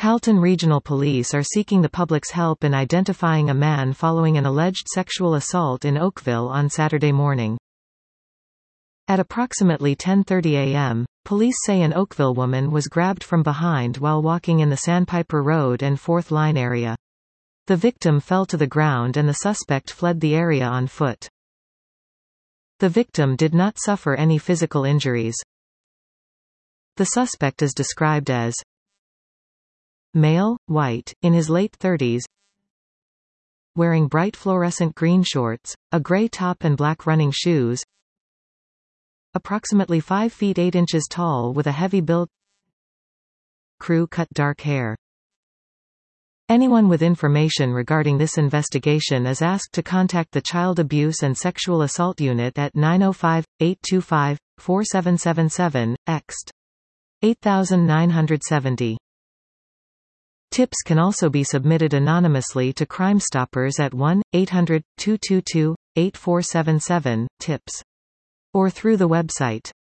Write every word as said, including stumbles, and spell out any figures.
Halton Regional Police are seeking the public's help in identifying a man following an alleged sexual assault in Oakville on Saturday morning. At approximately ten thirty a m, police say an Oakville woman was grabbed from behind while walking in the Sandpiper Road and Fourth Line area. The victim fell to the ground and the suspect fled the area on foot. The victim did not suffer any physical injuries. The suspect is described as male, white, in his late thirties, wearing bright fluorescent green shorts, a gray top and black running shoes, approximately five feet eight inches tall with a heavy build, crew-cut dark hair. Anyone with information regarding this investigation is asked to contact the Child Abuse and Sexual Assault Unit at nine oh five, eight two five, four seven seven seven, ext. eight nine seven zero. Tips can also be submitted anonymously to Crime Stoppers at one eight hundred, two two two, eight four seven seven, tips. Or through the website.